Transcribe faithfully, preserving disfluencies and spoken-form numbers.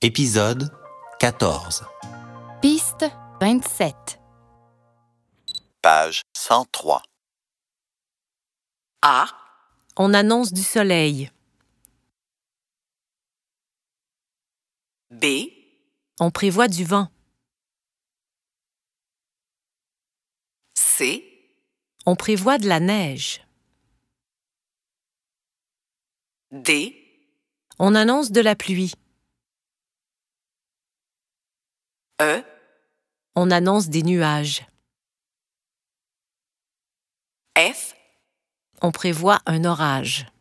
Épisode quatorze. Piste vingt-sept. Page cent trois. A. On annonce du soleil. B. On prévoit du vent. C. On prévoit de la neige. D. On annonce de la pluie. E. On annonce des nuages. F. On prévoit un orage.